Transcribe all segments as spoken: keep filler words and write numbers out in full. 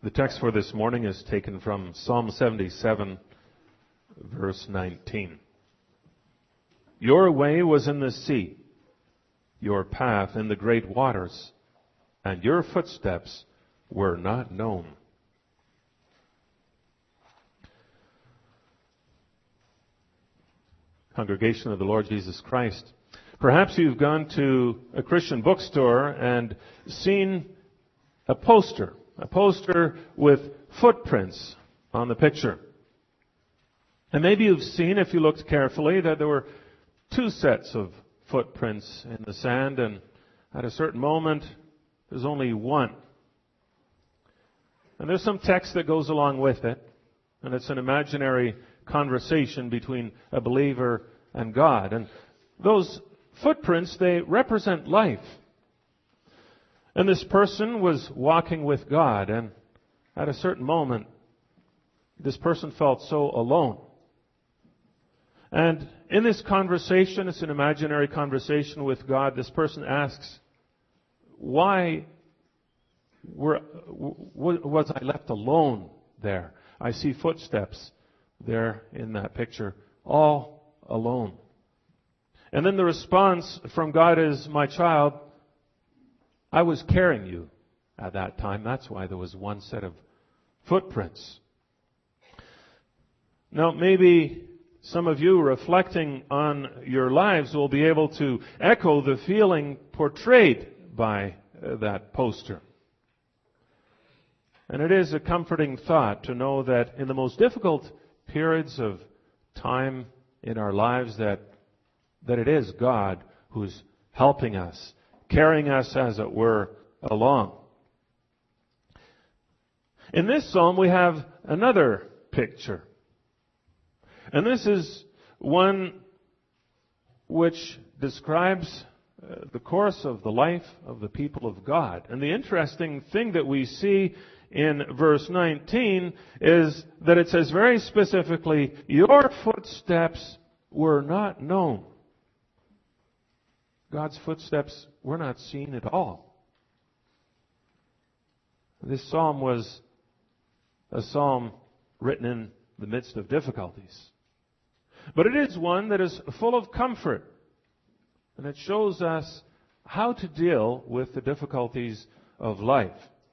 The text for this morning is taken from Psalm seventy-seven, verse nineteen. Your way was in the sea, your path in the great waters, and your footsteps were not known. Congregation of the Lord Jesus Christ, perhaps you've gone to a Christian bookstore and seen a poster, a poster with footprints on the picture. And maybe you've seen, if you looked carefully, that there were two sets of footprints in the sand, and at a certain moment, there's only one. And there's some text that goes along with it, and it's an imaginary conversation between a believer and God. And those footprints, they represent life. And this person was walking with God, and at a certain moment, this person felt so alone. And in this conversation, it's an imaginary conversation with God, this person asks, why were, was I left alone there? I see footsteps there in that picture, all alone. And then the response from God is, my child, I was carrying you at that time. That's why there was one set of footprints. Now, maybe some of you reflecting on your lives will be able to echo the feeling portrayed by uh, that poster. And it is a comforting thought to know that in the most difficult periods of time in our lives that that it is God who's helping us, carrying us, as it were, along. In this psalm, we have another picture. And this is one which describes uh, the course of the life of the people of God. And the interesting thing that we see in verse nineteen is that it says very specifically, your footsteps were not known. God's footsteps were not seen at all. This psalm was a psalm written in the midst of difficulties. But it is one that is full of comfort. And it shows us how to deal with the difficulties of life.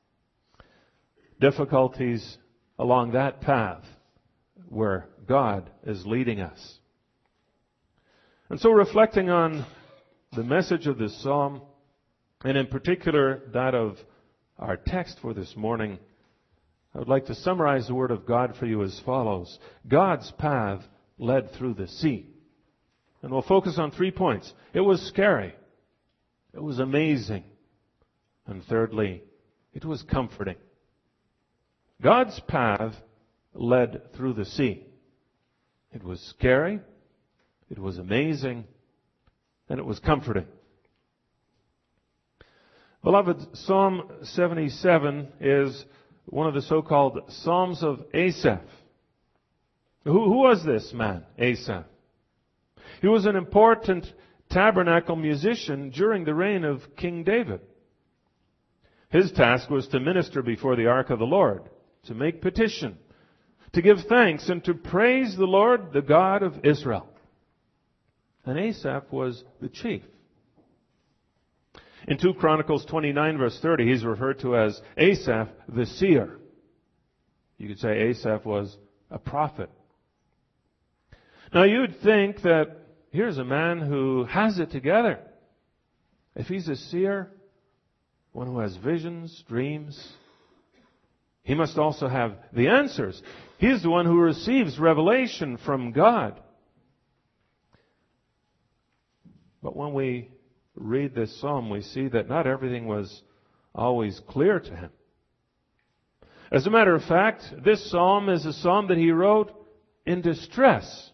Difficulties along that path where God is leading us. And so, reflecting on the message of this psalm, and in particular that of our text for this morning, I would like to summarize the Word of God for you as follows. God's path led through the sea. And we'll focus on three points. It was scary. It was amazing. And thirdly, it was comforting. God's path led through the sea. It was scary. It was amazing. And it was comforting. Beloved, Psalm seventy-seven is one of the so-called Psalms of Asaph. Who, who was this man, Asaph? He was an important tabernacle musician during the reign of King David. His task was to minister before the ark of the Lord, to make petition, to give thanks, and to praise the Lord, the God of Israel. And Asaph was the chief. In two Chronicles twenty-nine, verse thirty, he's referred to as Asaph the seer. You could say Asaph was a prophet. Now you'd think that here's a man who has it together. If he's a seer, one who has visions, dreams, he must also have the answers. He's the one who receives revelation from God. But when we read this psalm, we see that not everything was always clear to him. As a matter of fact, this psalm is a psalm that he wrote in distress.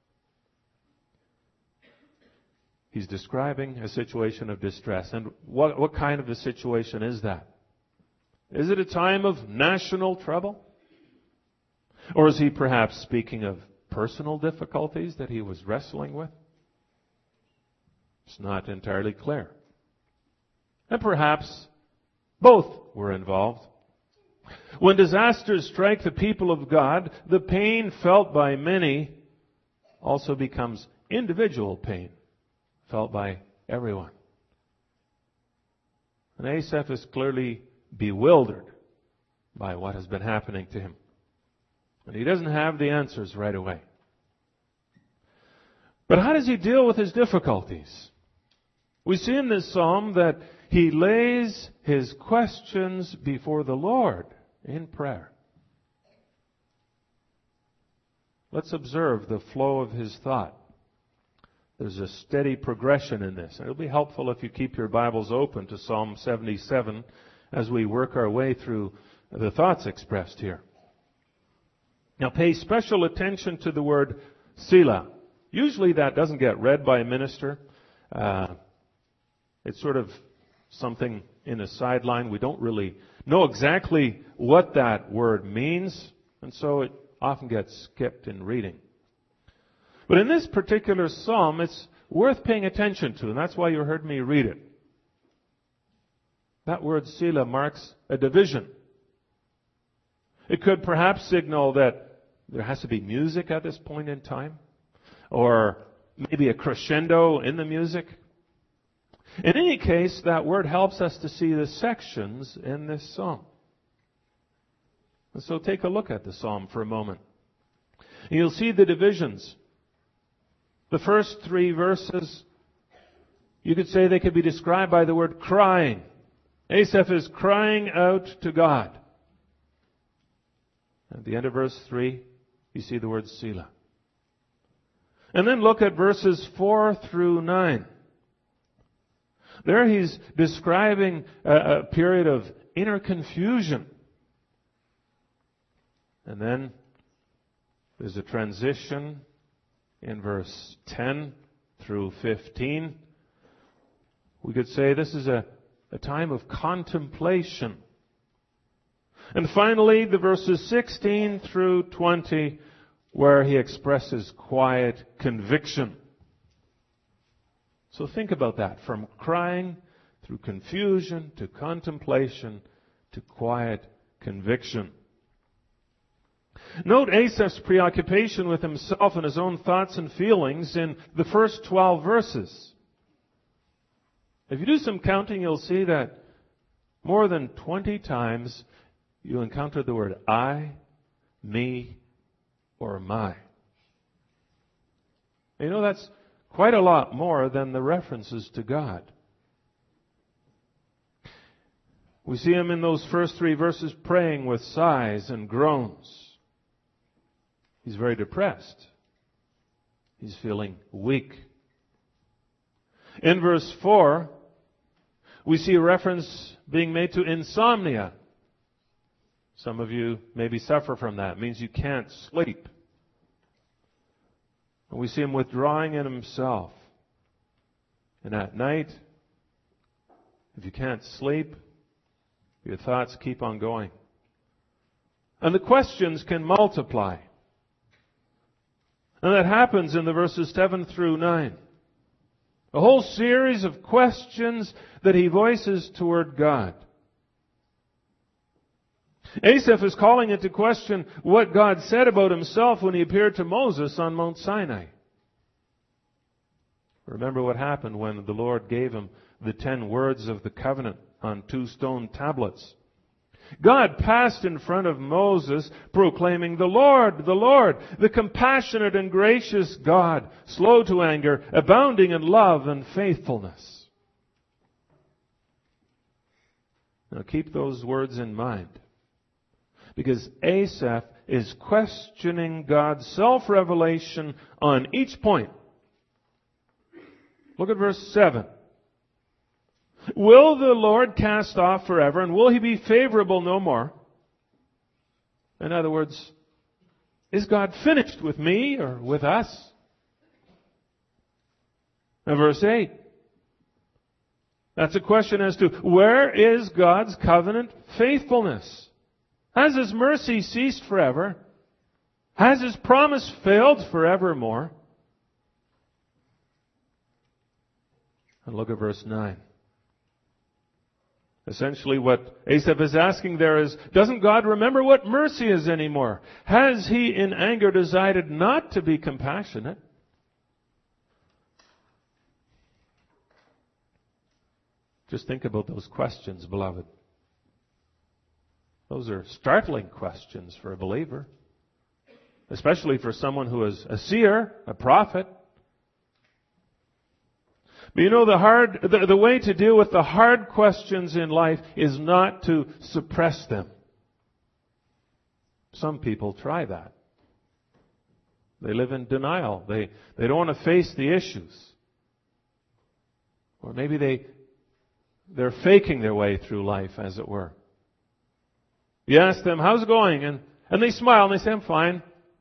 He's describing a situation of distress. And what, what kind of a situation is that? Is it a time of national trouble? Or is he perhaps speaking of personal difficulties that he was wrestling with? It's not entirely clear. And perhaps both were involved. When disasters strike the people of God, the pain felt by many also becomes individual pain, felt by everyone. And Asaph is clearly bewildered by what has been happening to him. And he doesn't have the answers right away. But how does he deal with his difficulties? We see in this psalm that he lays his questions before the Lord in prayer. Let's observe the flow of his thought. There's a steady progression in this. And it'll be helpful if you keep your Bibles open to Psalm seventy-seven as we work our way through the thoughts expressed here. Now pay special attention to the word Selah. Usually that doesn't get read by a minister. Uh, it's sort of something in a sideline. We don't really know exactly what that word means, and so it often gets skipped in reading. But in this particular psalm, it's worth paying attention to, and that's why you heard me read it. That word Selah marks a division. It could perhaps signal that there has to be music at this point in time, or maybe a crescendo in the music. In any case, that word helps us to see the sections in this psalm. And so take a look at the psalm for a moment. And you'll see the divisions. The first three verses, you could say they could be described by the word crying. Asaph is crying out to God. At the end of verse three, you see the word Selah. And then look at verses four through nine. There he's describing a, a period of inner confusion. And then there's a transition in verse ten through fifteen. We could say this is a, a time of contemplation. And finally, the verses sixteen through twenty, where he expresses quiet conviction. So think about that. From crying through confusion to contemplation to quiet conviction. Note Asaph's preoccupation with himself and his own thoughts and feelings in the first twelve verses. If you do some counting, you'll see that more than twenty times you encounter the word I, me, or my. You know, that's quite a lot more than the references to God. We see him in those first three verses praying with sighs and groans. He's very depressed. He's feeling weak. In verse four, we see a reference being made to insomnia. Some of you maybe suffer from that. It means you can't sleep. And we see him withdrawing in himself. And at night, if you can't sleep, your thoughts keep on going. And the questions can multiply. And that happens in the verses seven through nine. A whole series of questions that he voices toward God. Asaph is calling into question what God said about himself when he appeared to Moses on Mount Sinai. Remember what happened when the Lord gave him the ten words of the covenant on two stone tablets. God passed in front of Moses proclaiming, "The Lord, the Lord, the compassionate and gracious God, slow to anger, abounding in love and faithfulness." Now keep those words in mind, because Asaph is questioning God's self-revelation on each point. Look at verse seven. Will the Lord cast off forever, and will He be favorable no more? In other words, is God finished with me or with us? And verse eight. That's a question as to where is God's covenant faithfulness? Has His mercy ceased forever? Has His promise failed forevermore? And look at verse nine. Essentially what Asaph is asking there is, doesn't God remember what mercy is anymore? Has He in anger decided not to be compassionate? Just think about those questions, beloved. Those are startling questions for a believer, especially for someone who is a seer, a prophet. But you know, the hard, the, the way to deal with the hard questions in life is not to suppress them. Some people try that. They live in denial. They, they don't want to face the issues. Or maybe they, they're faking their way through life, as it were. You ask them, how's it going? And, and they smile and they say, I'm fine.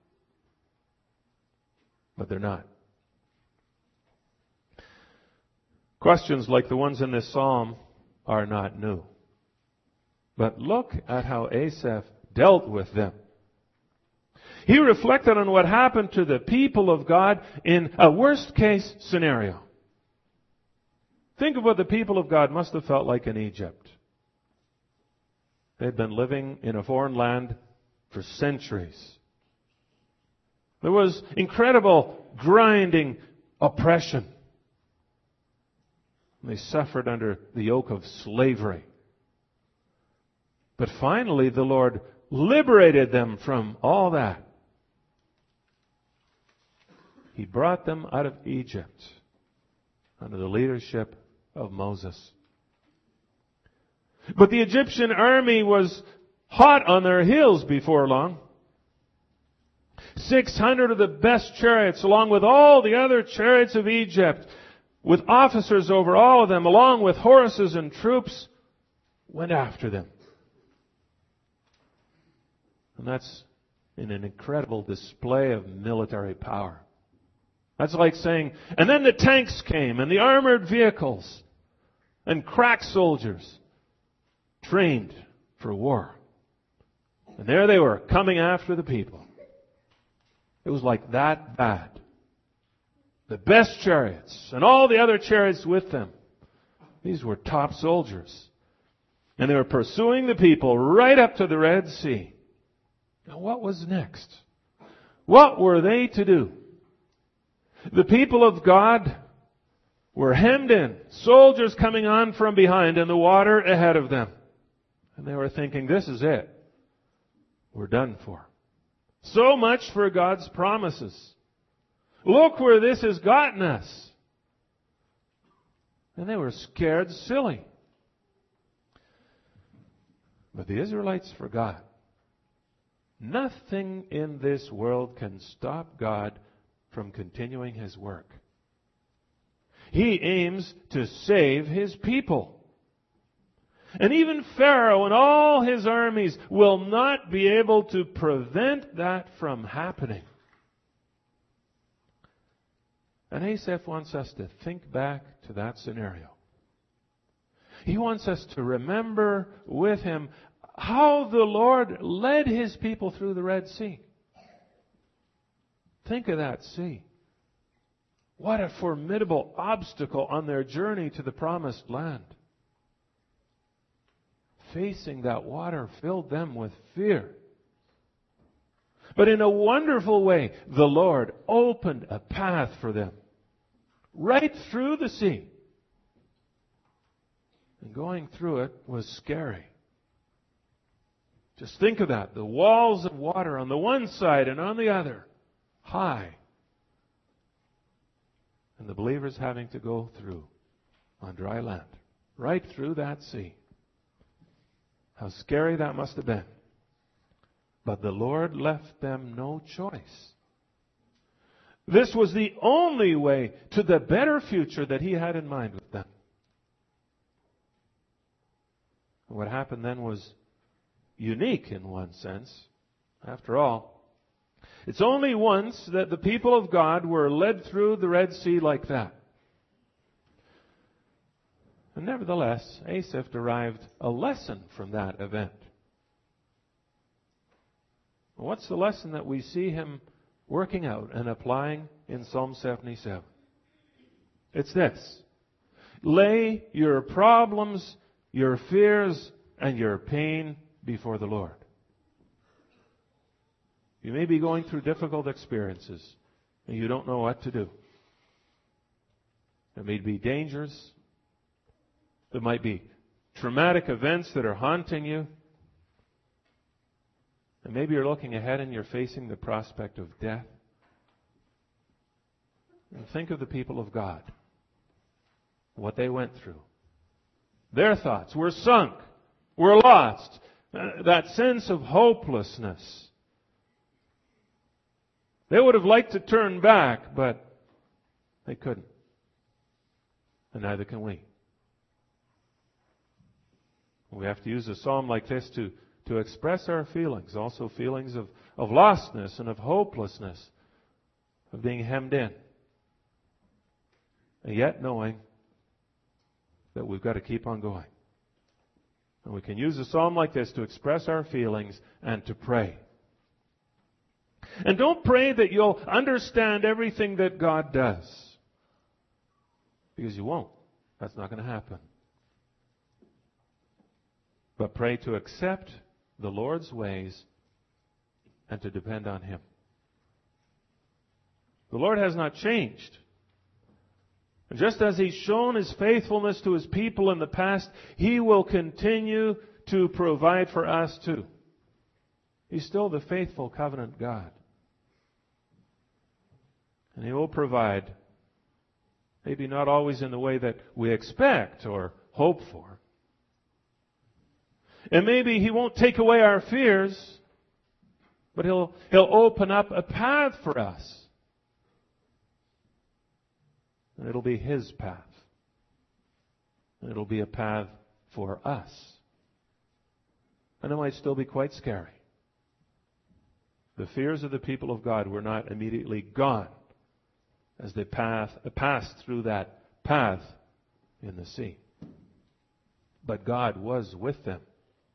But they're not. Questions like the ones in this psalm are not new. But look at how Asaph dealt with them. He reflected on what happened to the people of God in a worst case scenario. Think of what the people of God must have felt like in Egypt. They'd been living in a foreign land for centuries. There was incredible grinding oppression. They suffered under the yoke of slavery. But finally, the Lord liberated them from all that. He brought them out of Egypt under the leadership of Moses. But the Egyptian army was hot on their heels before long. six hundred of the best chariots, along with all the other chariots of Egypt, with officers over all of them, along with horses and troops, went after them. And that's in an incredible display of military power. That's like saying, and then the tanks came, and the armored vehicles, and crack soldiers, trained for war. And there they were, coming after the people. It was like that bad. The best chariots, and all the other chariots with them. These were top soldiers. And they were pursuing the people right up to the Red Sea. Now what was next? What were they to do? The people of God were hemmed in, soldiers coming on from behind, and the water ahead of them. And they were thinking, this is it. We're done for. So much for God's promises. Look where this has gotten us. And they were scared silly. But the Israelites forgot. Nothing in this world can stop God from continuing His work. He aims to save His people. And even Pharaoh and all his armies will not be able to prevent that from happening. And Asaph wants us to think back to that scenario. He wants us to remember with him how the Lord led His people through the Red Sea. Think of that sea. What a formidable obstacle on their journey to the promised land. Facing that water filled them with fear. But in a wonderful way, the Lord opened a path for them. Right through the sea. And going through it was scary. Just think of that. The walls of water on the one side and on the other. High. And the believers having to go through on dry land. Right through that sea. How scary that must have been. But the Lord left them no choice. This was the only way to the better future that He had in mind with them. What happened then was unique in one sense. After all, it's only once that the people of God were led through the Red Sea like that. And nevertheless, Asaph derived a lesson from that event. What's the lesson that we see him working out and applying in Psalm seventy-seven? It's this. Lay your problems your fears and your pain before the Lord. You may be going through difficult experiences and you don't know what to do. There may be dangers. There might be traumatic events that are haunting you. And maybe you're looking ahead and you're facing the prospect of death. And think of the people of God, what they went through. Their thoughts were sunk, were lost. Uh, that sense of hopelessness. They would have liked to turn back, but they couldn't. And neither can we. We have to use a psalm like this to, to express our feelings, also feelings of, of lostness and of hopelessness, of being hemmed in. And yet knowing that we've got to keep on going. And we can use a psalm like this to express our feelings and to pray. And don't pray that you'll understand everything that God does. Because you won't. That's not going to happen. But pray to accept the Lord's ways and to depend on Him. The Lord has not changed. And just as He's shown His faithfulness to His people in the past, He will continue to provide for us too. He's still the faithful covenant God. And He will provide, maybe not always in the way that we expect or hope for. And maybe He won't take away our fears, but He'll, He'll open up a path for us. And it'll be His path. And it'll be a path for us. And it might still be quite scary. The fears of the people of God were not immediately gone as they path, passed through that path in the sea. But God was with them.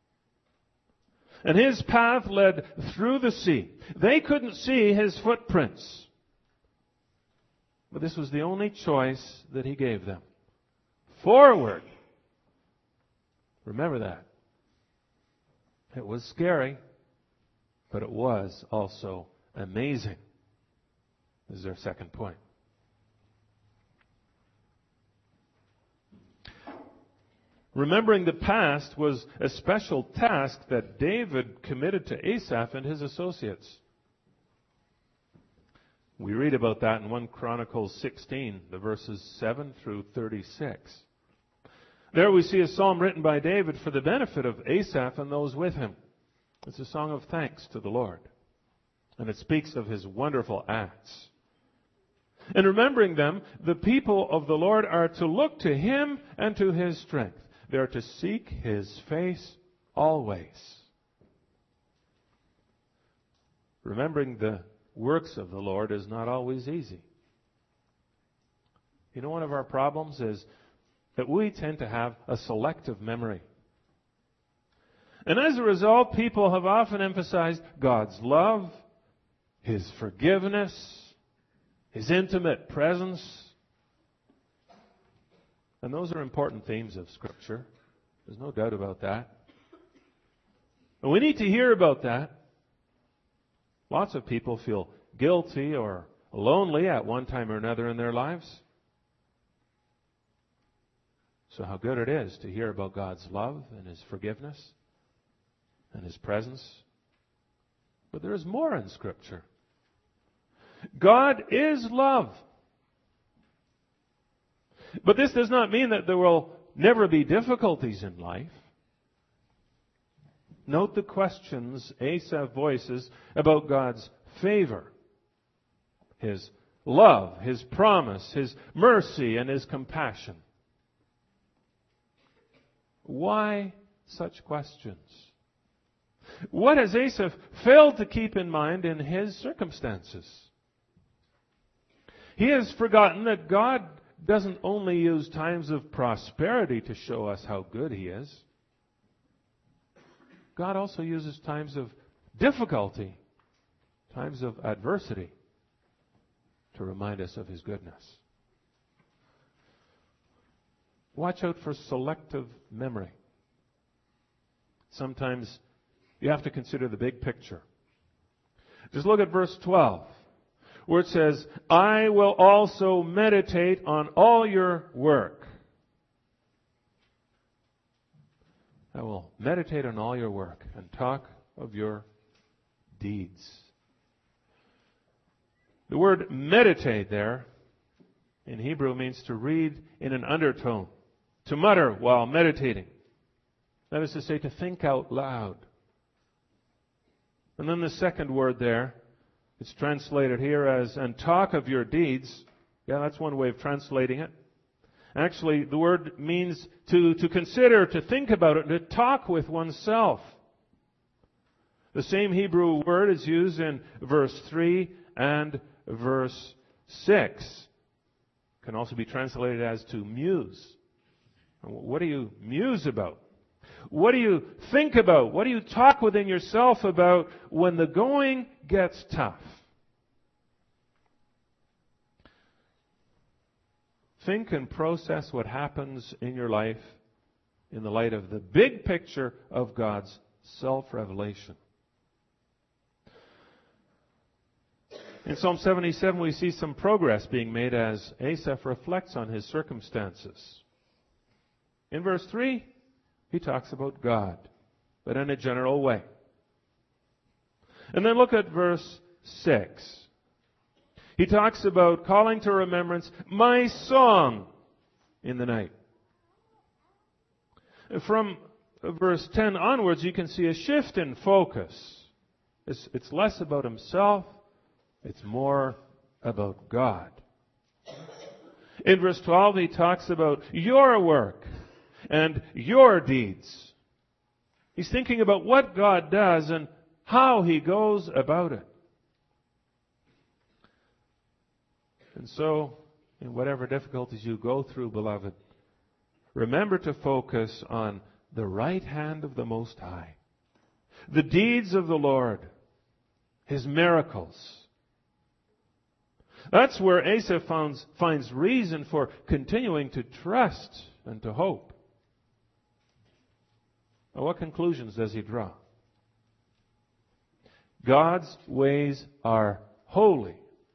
And His path led through the sea. They couldn't see His footprints. But this was the only choice that He gave them. Forward. Remember that. It was scary, but it was also amazing. This is our second point. Remembering the past was a special task that David committed to Asaph and his associates. We read about that in First Chronicles sixteen, the verses seven through thirty-six. There we see a psalm written by David for the benefit of Asaph and those with him. It's a song of thanks to the Lord. And it speaks of His wonderful acts. And remembering them, the people of the Lord are to look to Him and to His strength. They are to seek His face always. Remembering the works of the Lord is not always easy. You know, one of our problems is that we tend to have a selective memory. And as a result, people have often emphasized God's love, His forgiveness, His intimate presence. And those are important themes of Scripture. There's no doubt about that. And we need to hear about that. Lots of people feel guilty or lonely at one time or another in their lives. So how good it is to hear about God's love and His forgiveness and His presence. But there is more in Scripture. God is love. But this does not mean that there will never be difficulties in life. Note the questions Asaph voices about God's favor, His love, His promise, His mercy, and His compassion. Why such questions? What has Asaph failed to keep in mind in his circumstances? He has forgotten that God doesn't only use times of prosperity to show us how good He is. God also uses times of difficulty, times of adversity, to remind us of His goodness. Watch out for selective memory. sometimes you have to consider the big picture. Just look at verse twelve, where it says, I will also meditate on all your work. I will meditate on all your work and talk of your deeds. The word meditate there in Hebrew means to read in an undertone, to mutter while meditating. That is to say, to think out loud. And then the second word there, it's translated here as, and talk of your deeds. Yeah, that's one way of translating it. Actually, the word means to, to consider, to think about it, to talk with oneself. The same Hebrew word is used in verse three and verse six. It can also be translated as to muse. What do you muse about? What do you think about? What do you talk within yourself about when the going gets tough? Think and process what happens in your life in the light of the big picture of God's self-revelation. In Psalm seventy-seven, we see some progress being made as Asaph reflects on his circumstances. In verse three, he talks about God, but in a general way. And then look at verse six. He talks about calling to remembrance my song in the night. From verse ten onwards, you can see a shift in focus. It's, it's less about himself. It's more about God. In verse twelve, he talks about your work and your deeds. He's thinking about what God does and how He goes about it. And so, in whatever difficulties you go through, beloved, remember to focus on the right hand of the Most High, the deeds of the Lord, His miracles. That's where Asaph finds, finds reason for continuing to trust and to hope. Now, what conclusions does he draw? God's ways are holy.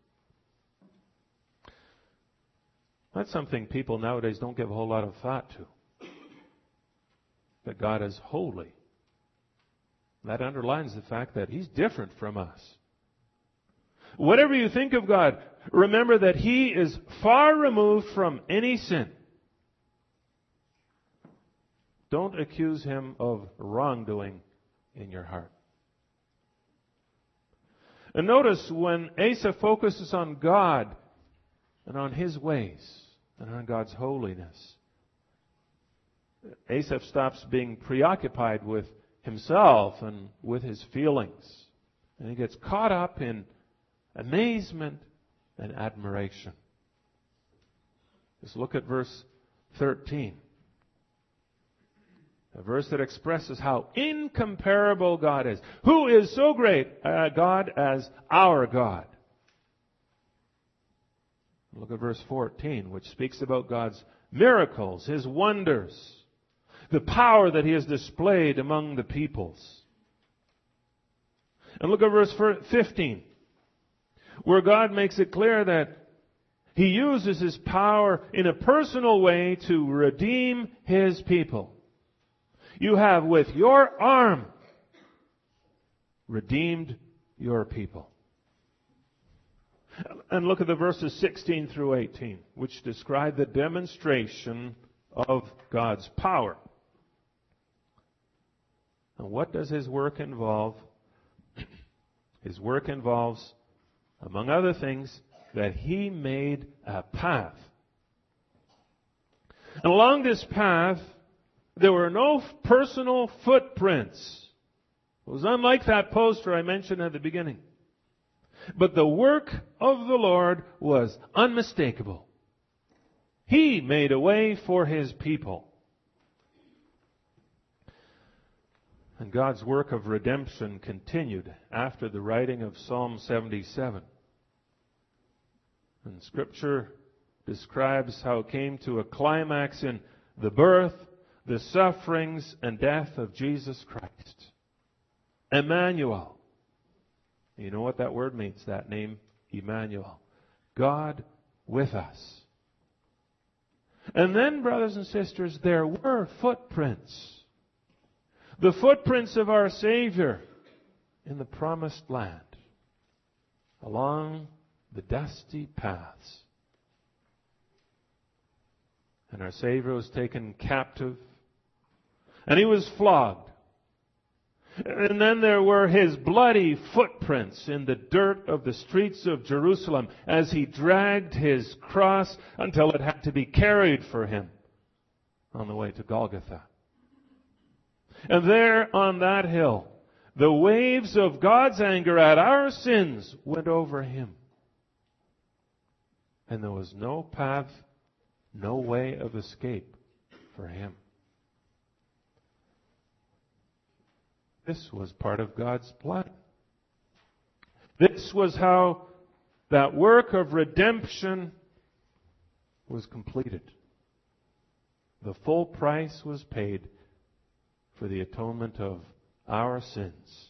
That's something people nowadays don't give a whole lot of thought to. That God is holy. That underlines the fact that He's different from us. Whatever you think of God, remember that He is far removed from any sin. Don't accuse Him of wrongdoing in your heart. And notice when Asaph focuses on God and on His ways and on God's holiness, Asaph stops being preoccupied with himself and with his feelings. And he gets caught up in amazement and admiration. Just look at verse thirteen. A verse that expresses how incomparable God is. Who is so great a God as our God? Look at verse fourteen, which speaks about God's miracles, His wonders, the power that He has displayed among the peoples. And look at verse fifteen, where God makes it clear that He uses His power in a personal way to redeem His people. You have with your arm redeemed your people. And look at the verses sixteen through eighteen, which describe the demonstration of God's power. And what does His work involve? His work involves, among other things, that He made a path. And along this path, there were no personal footprints. It was unlike that poster I mentioned at the beginning. But the work of the Lord was unmistakable. He made a way for His people. And God's work of redemption continued after the writing of Psalm seventy-seven. And Scripture describes how it came to a climax in the birth the sufferings and death of Jesus Christ. Emmanuel. You know what that word means, that name, Emmanuel. God with us. And then, brothers and sisters, there were footprints. The footprints of our Savior in the promised land, along the dusty paths. And our Savior was taken captive, and He was flogged. And then there were His bloody footprints in the dirt of the streets of Jerusalem as He dragged His cross until it had to be carried for Him on the way to Golgotha. And there on that hill, the waves of God's anger at our sins went over Him. And there was no path, no way of escape for Him. This was part of God's plan. This was how that work of redemption was completed. The full price was paid for the atonement of our sins.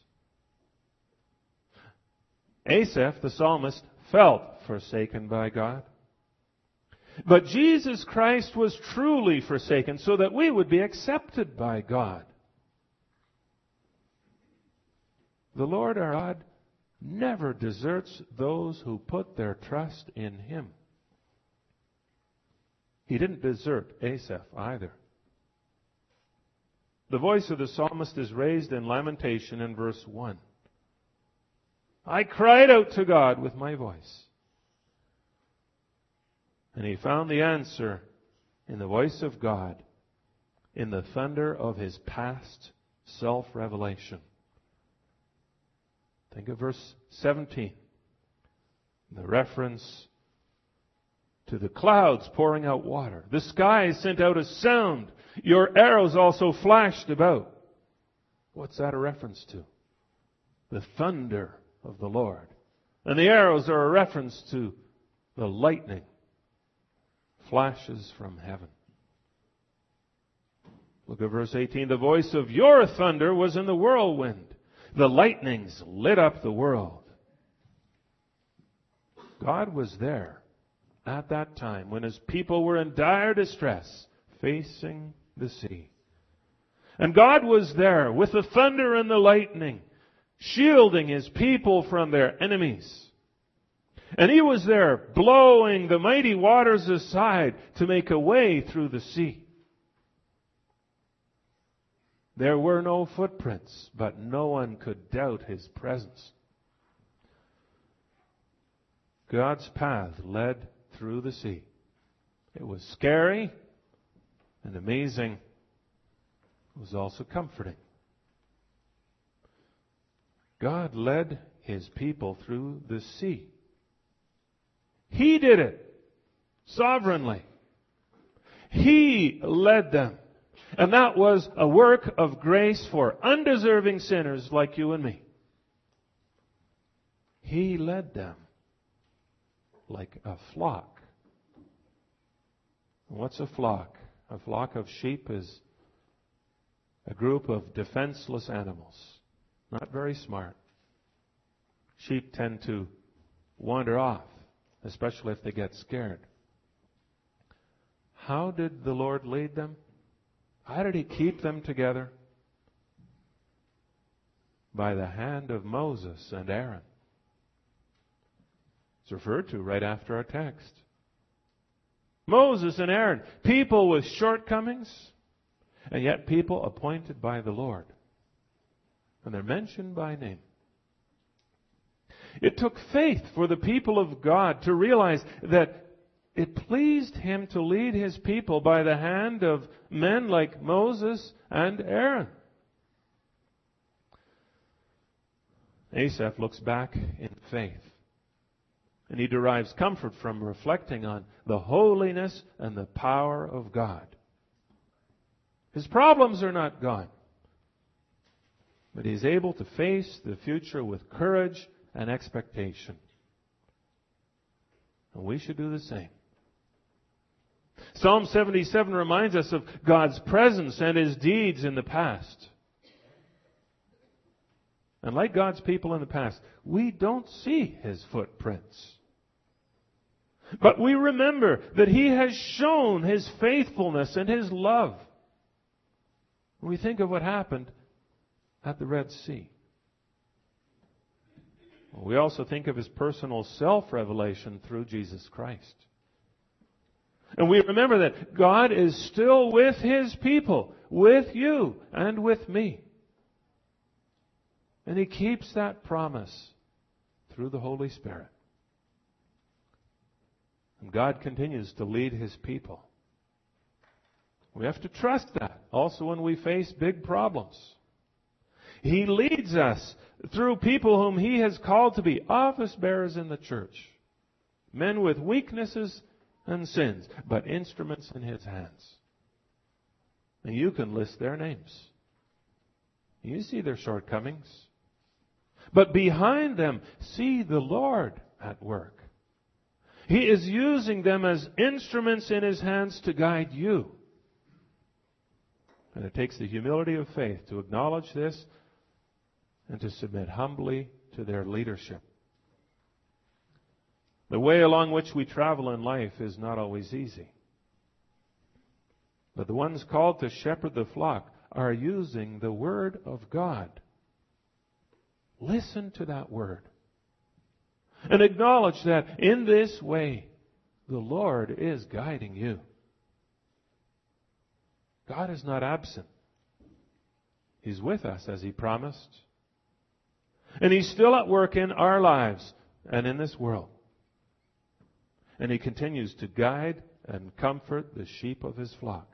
Asaph, the psalmist, felt forsaken by God. But Jesus Christ was truly forsaken so that we would be accepted by God. The Lord our God never deserts those who put their trust in Him. He didn't desert Asaph either. The voice of the psalmist is raised in lamentation in verse one. I cried out to God with my voice. And he found the answer in the voice of God, in the thunder of His past self-revelation. Think of verse seventeen. The reference to the clouds pouring out water. The skies sent out a sound. Your arrows also flashed about. What's that a reference to? The thunder of the Lord. And the arrows are a reference to the lightning. Flashes from heaven. Look at verse eighteen. The voice of your thunder was in the whirlwind. The lightnings lit up the world. God was there at that time when His people were in dire distress, facing the sea. And God was there with the thunder and the lightning, shielding His people from their enemies. And He was there blowing the mighty waters aside to make a way through the sea. There were no footprints, but no one could doubt His presence. God's path led through the sea. It was scary and amazing. It was also comforting. God led His people through the sea. He did it sovereignly. He led them. And that was a work of grace for undeserving sinners like you and me. He led them like a flock. What's a flock? A flock of sheep is a group of defenseless animals. Not very smart. Sheep tend to wander off, especially if they get scared. How did the Lord lead them? How did He keep them together? By the hand of Moses and Aaron. It's referred to right after our text. Moses and Aaron, people with shortcomings, and yet people appointed by the Lord. And they're mentioned by name. It took faith for the people of God to realize that it pleased Him to lead His people by the hand of men like Moses and Aaron. Asaph looks back in faith. And he derives comfort from reflecting on the holiness and the power of God. His problems are not gone. But he's able to face the future with courage and expectation. And we should do the same. Psalm seventy-seven reminds us of God's presence and His deeds in the past. And like God's people in the past, we don't see His footprints. But we remember that He has shown His faithfulness and His love. We think of what happened at the Red Sea. We also think of His personal self-revelation through Jesus Christ. And we remember that God is still with His people, with you and with me. And He keeps that promise through the Holy Spirit. And God continues to lead His people. We have to trust that also when we face big problems. He leads us through people whom He has called to be office bearers in the church. Men with weaknesses and sins, but instruments in His hands. And you can list their names. You see their shortcomings. But behind them, see the Lord at work. He is using them as instruments in His hands to guide you. And it takes the humility of faith to acknowledge this and to submit humbly to their leadership. The way along which we travel in life is not always easy. But the ones called to shepherd the flock are using the Word of God. Listen to that Word. And acknowledge that in this way, the Lord is guiding you. God is not absent. He's with us as He promised. And He's still at work in our lives and in this world. And He continues to guide and comfort the sheep of His flock.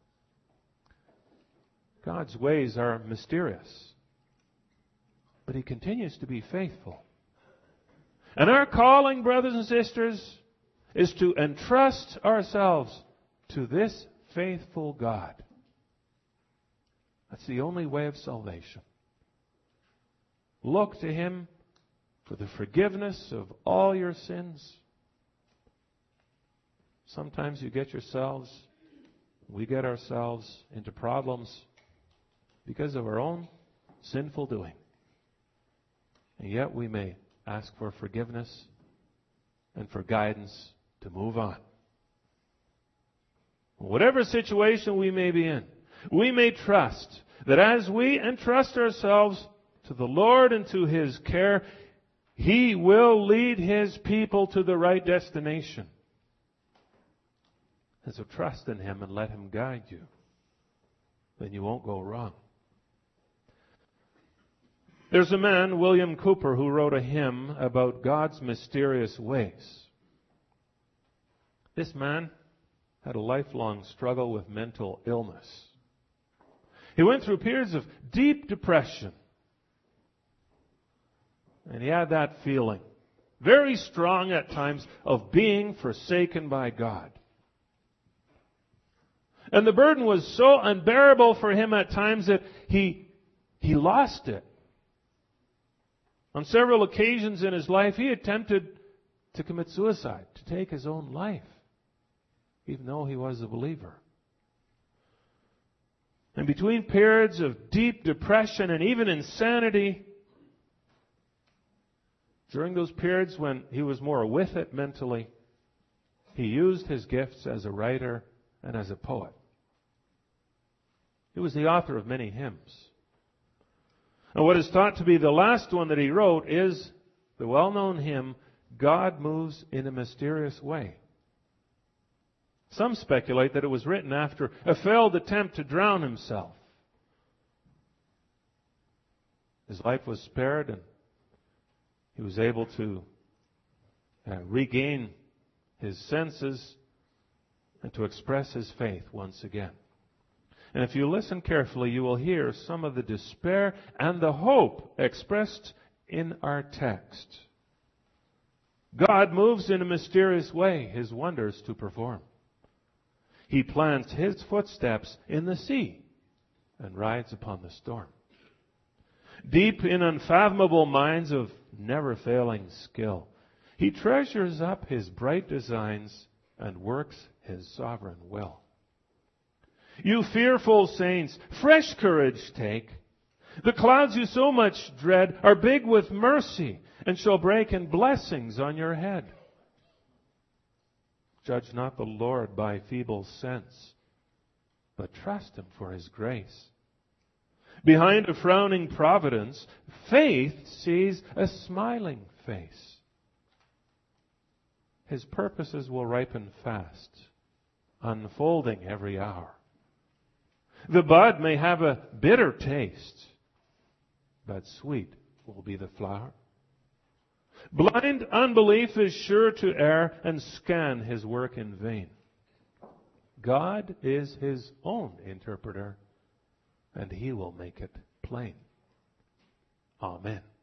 God's ways are mysterious. But He continues to be faithful. And our calling, brothers and sisters, is to entrust ourselves to this faithful God. That's the only way of salvation. Look to Him for the forgiveness of all your sins. Sometimes you get yourselves, we get ourselves into problems because of our own sinful doing. And yet we may ask for forgiveness and for guidance to move on. Whatever situation we may be in, we may trust that as we entrust ourselves to the Lord and to His care, He will lead His people to the right destination. And so trust in Him and let Him guide you. Then you won't go wrong. There's a man, William Cooper, who wrote a hymn about God's mysterious ways. This man had a lifelong struggle with mental illness. He went through periods of deep depression. And he had that feeling, very strong at times, of being forsaken by God. And the burden was so unbearable for him at times that he, he lost it. On several occasions in his life, he attempted to commit suicide, to take his own life, even though he was a believer. And between periods of deep depression and even insanity, during those periods when he was more with it mentally, he used his gifts as a writer and as a poet. He was the author of many hymns. And what is thought to be the last one that he wrote is the well-known hymn, God Moves in a Mysterious Way. Some speculate that it was written after a failed attempt to drown himself. His life was spared and he was able to uh, regain his senses and to express his faith once again. And if you listen carefully, you will hear some of the despair and the hope expressed in our text. God moves in a mysterious way His wonders to perform. He plants His footsteps in the sea and rides upon the storm. Deep in unfathomable minds of never-failing skill, He treasures up His bright designs and works His sovereign will. You fearful saints, fresh courage take. The clouds you so much dread are big with mercy and shall break in blessings on your head. Judge not the Lord by feeble sense, but trust Him for His grace. Behind a frowning providence, faith sees a smiling face. His purposes will ripen fast, unfolding every hour. The bud may have a bitter taste, but sweet will be the flower. Blind unbelief is sure to err and scan His work in vain. God is His own interpreter, and He will make it plain. Amen.